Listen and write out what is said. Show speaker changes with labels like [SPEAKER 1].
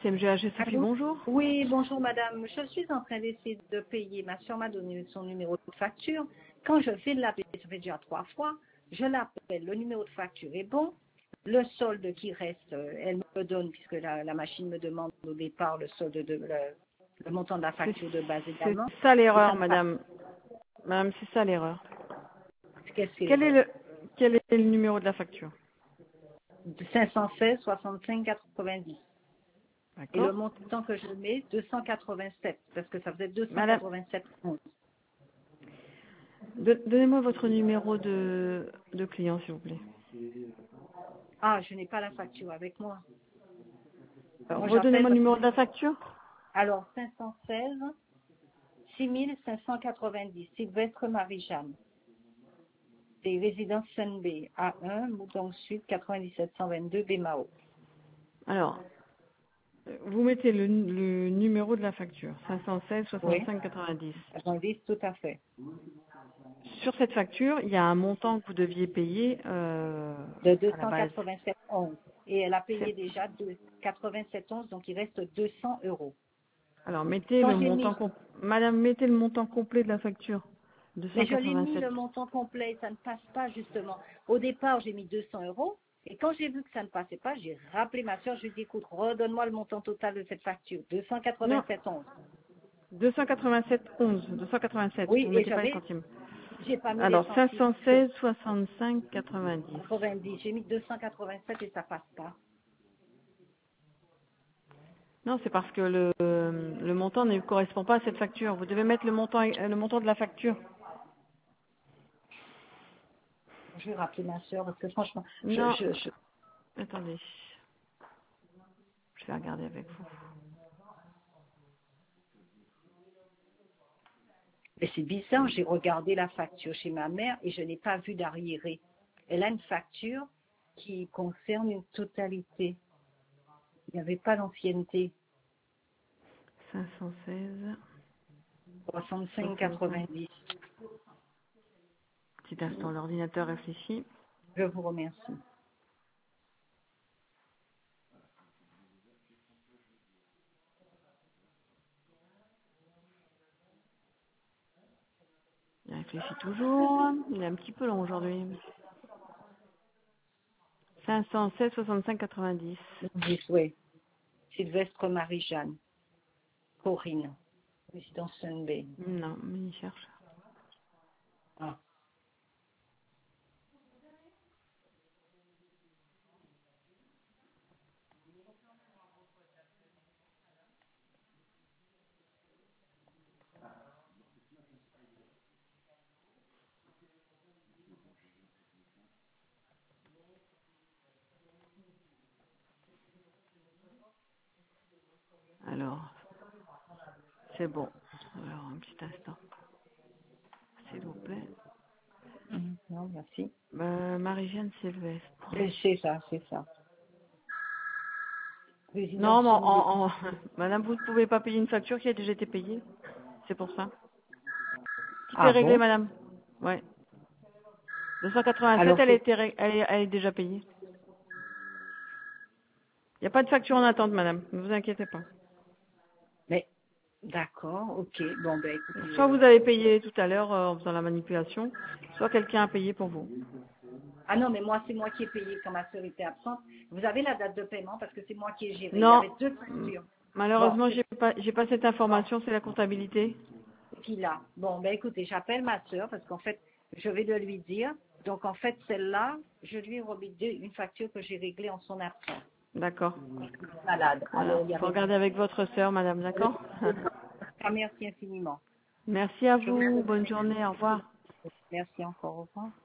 [SPEAKER 1] CMGH Sophie,
[SPEAKER 2] Allô?
[SPEAKER 1] bonjour.
[SPEAKER 2] Oui, bonjour madame. Je suis en train d'essayer de payer. Ma soeur m'a donné son numéro de facture. Quand je fais de l'appeler, ça fait déjà 3 fois, je l'appelle, le numéro de facture est bon. Le solde qui reste, elle me donne, puisque la machine me demande au départ le solde le montant de la facture de base
[SPEAKER 1] C'est
[SPEAKER 2] également.
[SPEAKER 1] ça
[SPEAKER 2] Et ça
[SPEAKER 1] l'erreur,
[SPEAKER 2] ne passe.
[SPEAKER 1] madame. Madame, c'est ça l'erreur.
[SPEAKER 2] Qu'est-ce que
[SPEAKER 1] Quel est
[SPEAKER 2] l'erreur?
[SPEAKER 1] le numéro de la facture?
[SPEAKER 2] 516 65 90. Et le
[SPEAKER 1] D'accord.
[SPEAKER 2] montant que je mets, 287, parce que ça faisait
[SPEAKER 1] Madame,
[SPEAKER 2] 287,11.
[SPEAKER 1] donnez-moi votre numéro de client, s'il vous plaît.
[SPEAKER 2] Ah, je n'ai pas la facture avec moi. Moi, j'appelle
[SPEAKER 1] Redonnez-moi le
[SPEAKER 2] parce que
[SPEAKER 1] numéro de la facture.
[SPEAKER 2] alors 516 6590, Sylvestre Marie-Jeanne. C'est résidence Sunbay, A1, Mouton Sud, 9722 Bémao.
[SPEAKER 1] Alors, vous mettez le numéro de la facture, 516
[SPEAKER 2] Oui,
[SPEAKER 1] 65 90.
[SPEAKER 2] 90, tout à fait.
[SPEAKER 1] Sur cette facture, il y a un montant que vous deviez payer
[SPEAKER 2] De
[SPEAKER 1] à la base.
[SPEAKER 2] 287,11. Et elle a payé
[SPEAKER 1] C'est-
[SPEAKER 2] déjà de 87,11, donc il reste 200 euros.
[SPEAKER 1] Alors, mettez
[SPEAKER 2] Quand
[SPEAKER 1] le
[SPEAKER 2] j'ai
[SPEAKER 1] montant
[SPEAKER 2] mis,
[SPEAKER 1] Madame, mettez le montant complet de la facture.
[SPEAKER 2] mais je l'ai mis
[SPEAKER 1] 287.
[SPEAKER 2] le montant complet, ça ne passe pas justement. Au départ, j'ai mis 200 euros. Et quand j'ai vu que ça ne passait pas, j'ai rappelé ma soeur, je lui ai dit, écoute, redonne-moi le montant total de cette facture,
[SPEAKER 1] Non,
[SPEAKER 2] 287,11.
[SPEAKER 1] 287,11. 287.
[SPEAKER 2] Oui,
[SPEAKER 1] Vous
[SPEAKER 2] et
[SPEAKER 1] mettez pas les centimes.
[SPEAKER 2] j'ai pas mis les
[SPEAKER 1] Alors,
[SPEAKER 2] centimes.
[SPEAKER 1] 516 65 90.
[SPEAKER 2] 90, j'ai mis 287 et ça passe pas.
[SPEAKER 1] Non, c'est parce que le montant ne correspond pas à cette facture. Vous devez mettre le montant de la facture.
[SPEAKER 2] Je vais rappeler ma soeur parce que franchement,
[SPEAKER 1] Non, attendez. Je vais regarder avec vous.
[SPEAKER 2] mais c'est bizarre, j'ai regardé la facture chez ma mère et je n'ai pas vu d'arriéré. Elle a une facture qui concerne une totalité. Il n'y avait pas d'ancienneté.
[SPEAKER 1] 516 65.
[SPEAKER 2] 65,90.
[SPEAKER 1] Petit instant, l'ordinateur réfléchit.
[SPEAKER 2] Je vous remercie.
[SPEAKER 1] Il réfléchit toujours. Il est un petit peu long aujourd'hui. 516 65 90.
[SPEAKER 2] Oui, Sylvestre Marie-Jeanne, Corinne, résidence Sunbay.
[SPEAKER 1] Non, mais il cherche.
[SPEAKER 2] Ah.
[SPEAKER 1] Alors, c'est bon. Alors, un petit instant. S'il vous plaît.
[SPEAKER 2] Non, merci.
[SPEAKER 1] Marie-Jeanne Sylvestre.
[SPEAKER 2] C'est ça, c'est ça.
[SPEAKER 1] Non,
[SPEAKER 2] Résidence
[SPEAKER 1] mais
[SPEAKER 2] Sunbay.
[SPEAKER 1] madame, vous ne pouvez pas payer une facture qui a déjà été payée. C'est pour ça. Tout est
[SPEAKER 2] Ah
[SPEAKER 1] réglé,
[SPEAKER 2] bon?
[SPEAKER 1] madame. Ouais. 287,
[SPEAKER 2] Alors,
[SPEAKER 1] elle est déjà payée. Il n'y a pas de facture en attente, madame. Ne vous inquiétez pas.
[SPEAKER 2] mais d'accord, ok. Bon, ben écoutez,
[SPEAKER 1] Soit vous avez payé tout à l'heure en faisant la manipulation, soit quelqu'un a payé pour vous.
[SPEAKER 2] ah non, mais moi, c'est moi qui ai payé quand ma soeur était absente. Vous avez la date de paiement parce que c'est moi qui ai géré. Il y
[SPEAKER 1] Non,
[SPEAKER 2] avait 2 factures. Bon,
[SPEAKER 1] malheureusement,
[SPEAKER 2] c'est
[SPEAKER 1] j'ai pas cette
[SPEAKER 2] bon,
[SPEAKER 1] information, c'est la comptabilité.
[SPEAKER 2] qui là. Bon, ben écoutez, j'appelle ma soeur parce qu'en fait, je vais de lui dire. Donc, en fait, celle-là, je lui ai remis une facture que j'ai réglée en son absence.
[SPEAKER 1] D'accord.
[SPEAKER 2] Malade.
[SPEAKER 1] Voilà.
[SPEAKER 2] Alors, il y
[SPEAKER 1] Faut
[SPEAKER 2] avait...
[SPEAKER 1] regarder avec votre sœur, madame, d'accord?
[SPEAKER 2] Ah, merci infiniment.
[SPEAKER 1] Merci à
[SPEAKER 2] Je vous
[SPEAKER 1] vous. Bonne journée. Au revoir.
[SPEAKER 2] remercie encore. Au revoir.